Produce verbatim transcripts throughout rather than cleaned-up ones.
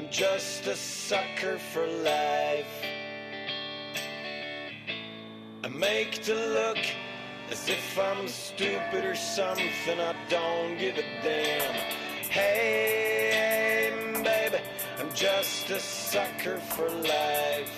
I'm just a sucker for life. I make to look as if I'm stupid or something. I don't give a damn. Hey, baby, I'm just a sucker for life.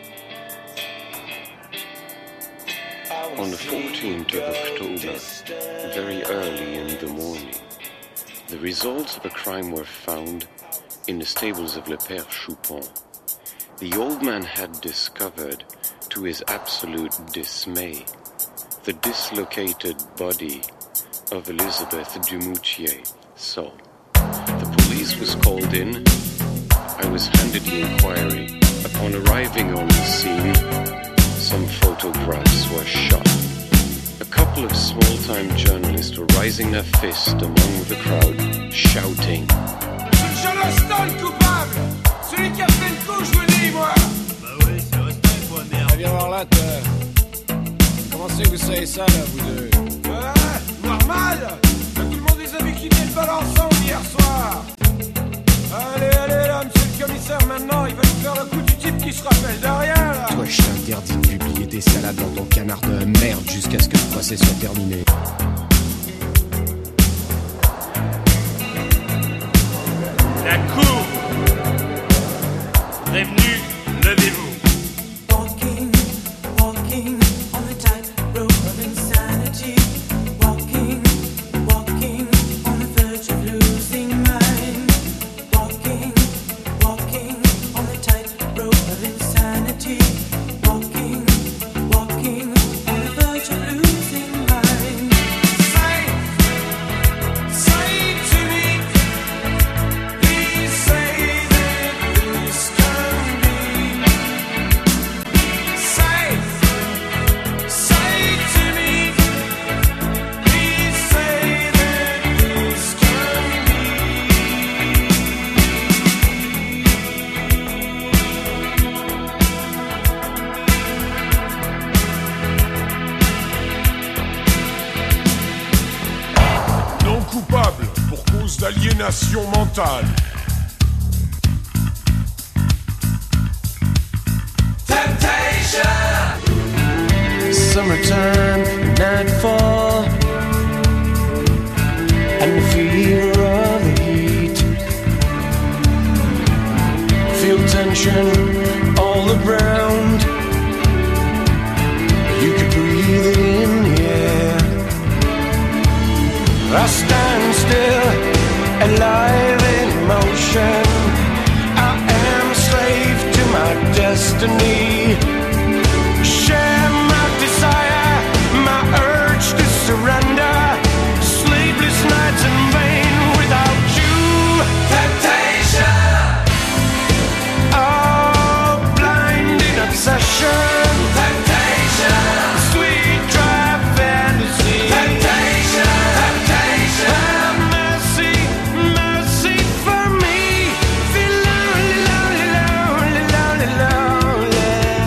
On the fourteenth of October, very early in the morning, the results of a crime were found in the stables of Le Père Choupon. The old man had discovered, to his absolute dismay, the dislocated body of Elizabeth Dumoutier. So, the police was called in. I was handed the inquiry. Upon arriving on the scene, some photographs were shot. A couple of small-time journalists were raising their fist among the crowd, shouting, C'est Charleston le coupable! Celui qui a fait le coup, je vous dis, moi! Bah oui, c'est respect, quoi, merde. Eh, viens voir là, toi. Comment c'est que vous savez ça, là, vous deux? Ouais, normal! Tout le monde les a vu quitter le bal ensemble hier soir! Allez, allez, là, monsieur le commissaire, maintenant, il va nous faire le coup du type qui se rappelle de rien, là! Toi, je t'interdis de publier tes salades dans ton canard de merde jusqu'à ce que le procès soit terminé. La cour! Prévenu, levez-vous. Walking, walking on the tightrope of insanity. Walking, walking on the verge of losing mind. Walking, walking on the tightrope of insanity. Walking, walking on the verge of losing mind. Say, say to me, please say that this can be. Say, say to me, please say that this can Non coupable pour cause d'aliénation mentale. Summertime, nightfall, and the fear of the heat. Feel tension all around. You could breathe it in the air. I stand still, alive in motion. I am a slave to my destiny. Share my desire, my urge to surrender. Sleepless nights in vain without you. Temptation. Oh, blinding obsession. Temptation. Sweet dry fantasy. Temptation. Temptation. Have mercy, mercy for me. Feel lonely, lonely, lonely, lonely, lonely.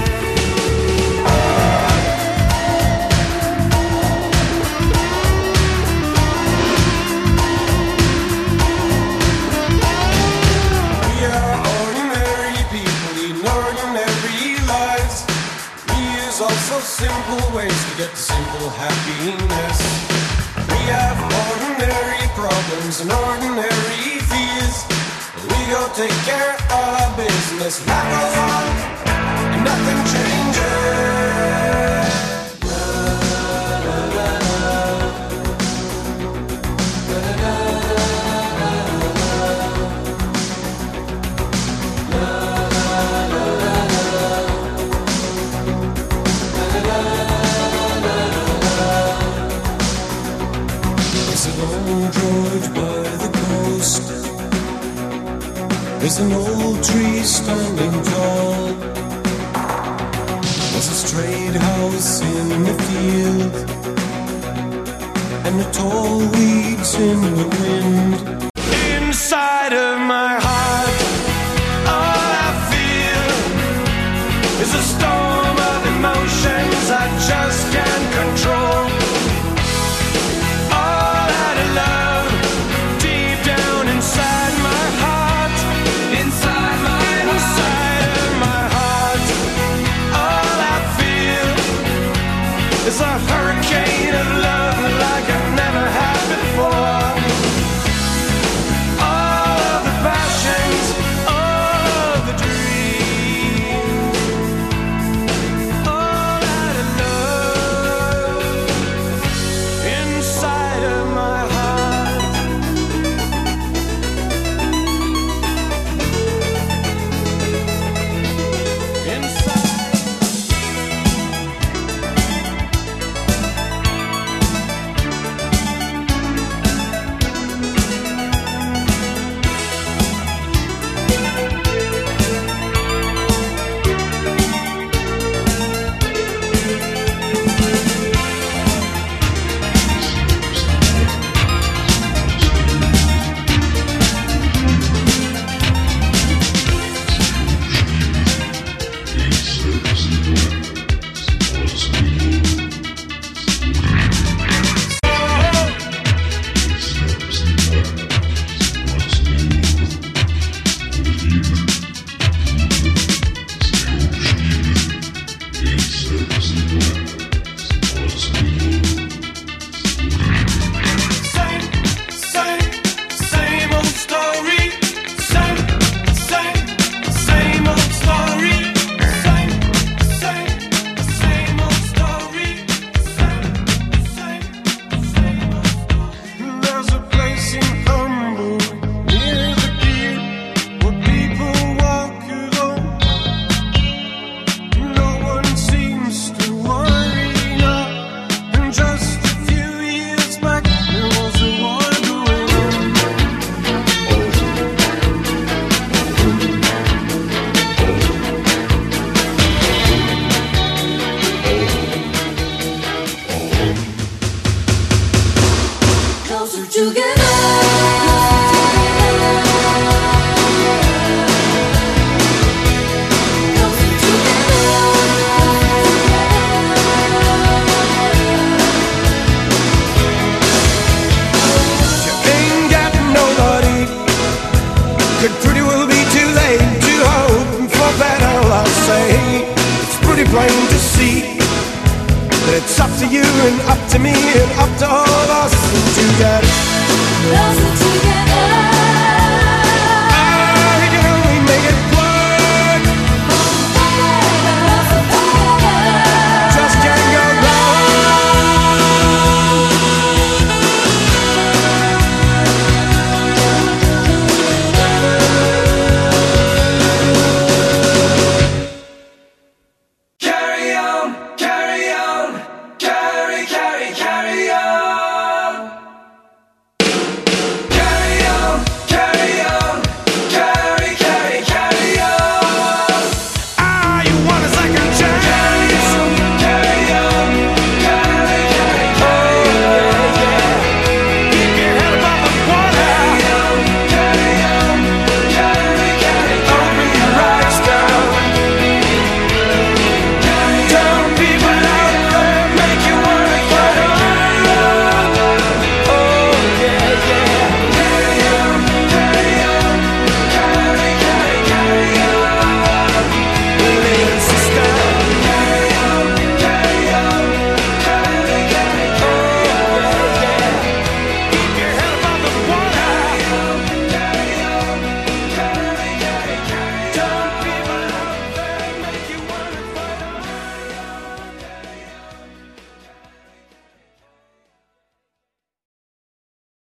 We are ordinary people leading ordinary lives. We use also simple ways to get to simple happiness. We have ordinary problems and ordinary fears. We go take care of our business. Life goes on and nothing changes. There's an old George by the coast. There's an old tree standing tall. There's a straight house in the field, and the tall weeds in the wind.